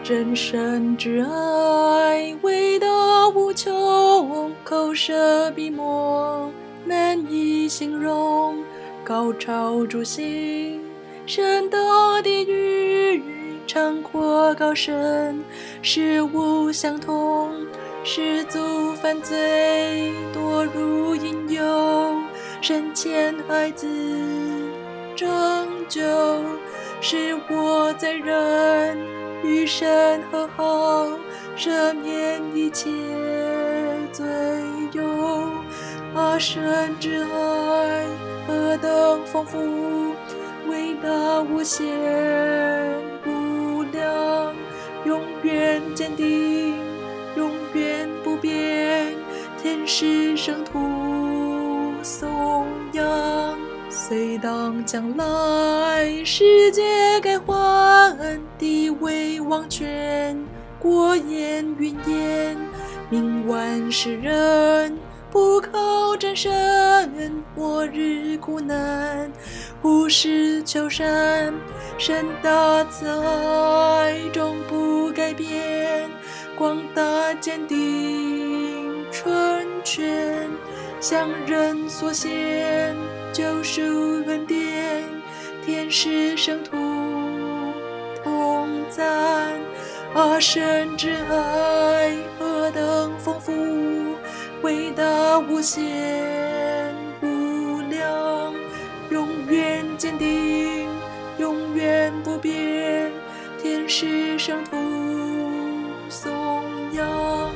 真神之爱伟大无穷，口舌笔墨难以形容，高超诸行，深大地狱，长阔高深，事物相同，始祖犯罪，堕入引诱，深浅爱子拯救，使我在人与神和好，赦免一切罪忧。神之爱何等丰富，伟大无限无量，永远坚定，永远不变，天使圣徒颂扬。虽当将来世界改换，地位王权，国言云言，命万世人不靠真神，末日苦难，忽视求善，神大慈爱终不改变，广大坚定纯全，向人所献救赎恩典，天使圣徒同赞。神之爱何等丰富，伟大无限无量，永远坚定，永远不变，天使圣徒颂扬。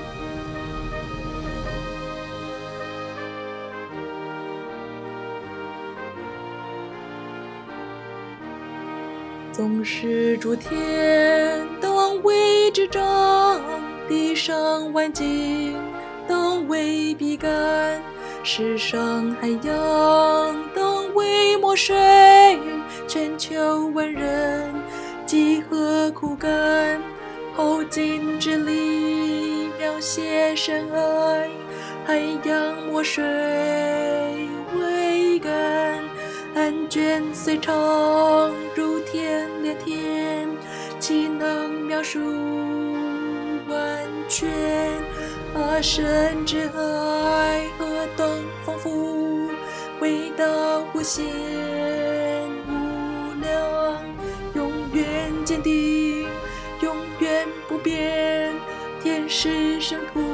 纵使诸天当为之长，地上万境当为比干，世上海洋当为墨水，全球万人几何枯干，后尽之力描写神爱，海洋墨水为干，案卷虽长如天连天，岂能描述完全？神之爱何等丰富，伟大无限无量，永远坚定，永远不变，天使圣徒